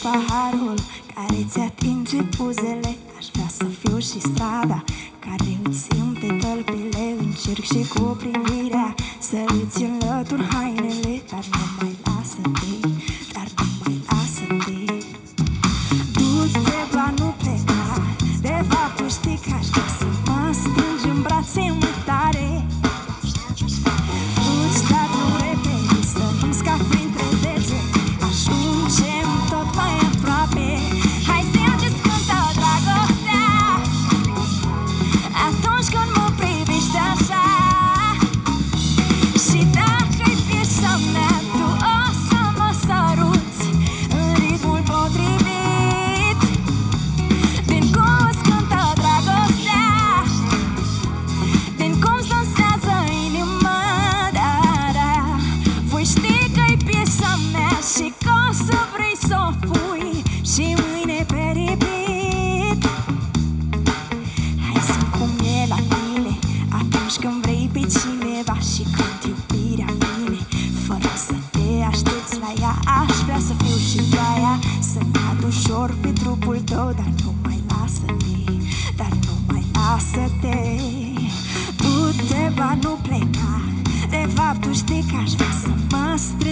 paharul care ți atinge buzele. Aș vrea să fiu și strada care îți simte tălpile. Încerc și cu privirea să îți înlătur hainele. Dar nu mai lasă-te, dar nu mai lasă-te. Du-te, ba nu pleca. De fapt tu știi că aș vrea să mă strângi în brațe mai tare. Fugi, dar nu repede, să nu scapi printre degete. Ajungem tot mai aproape. Hai simți-ți cântă dragostea atunci când mă privești așa. Și dacă-i piesa mea, tu o să mă săruți în ritmul potrivit. Din cum îți cântă dragostea, din cum-ți dansează inima, da, da. Voi ști că-i piesa mea și că o să vrei să o pui și mâine pe repeat. Hai să cum e la tine atunci când vrei pe cineva și când iubirea vine fără să te aștepți la ea. Aș vrea să fiu și aia, să cad ușor pe trupul tău. Dar nu mai lasă-te, dar nu mai lasă-te. Du-te, ba nu pleca. De fapt tu știi că aș vrea să mă strâng